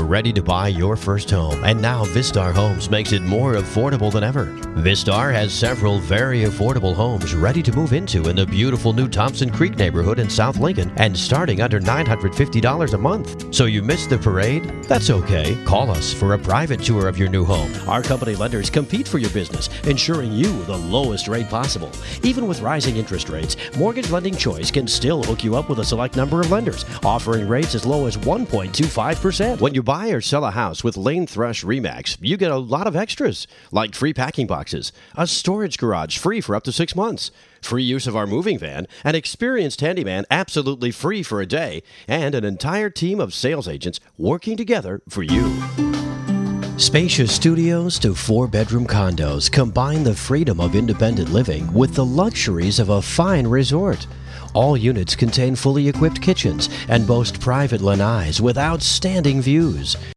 ready to buy your first home, and now Vistar Homes makes it more affordable than ever. Vistar has several very affordable homes ready to move into in the beautiful new Thompson Creek neighborhood in South Lincoln and starting under $950 a month. So you missed the parade? That's okay. Call us for a private tour of your new home. Our company lenders compete for your business, ensuring you the lowest rate possible. Even with rising interest rates, Mortgage Lending Choice can still hook you up with a select number of lenders, offering rates as low as 1.25%. When you buy or sell a house with Lane Thrush RE/MAX, you get a lot of extras, like free packing boxes, a storage garage free for up to 6 months, free use of our moving van, an experienced handyman absolutely free for a day, and an entire team of sales agents working together for you. Spacious studios to 4-bedroom condos combine the freedom of independent living with the luxuries of a fine resort. All units contain fully equipped kitchens and boast private lanais with outstanding views.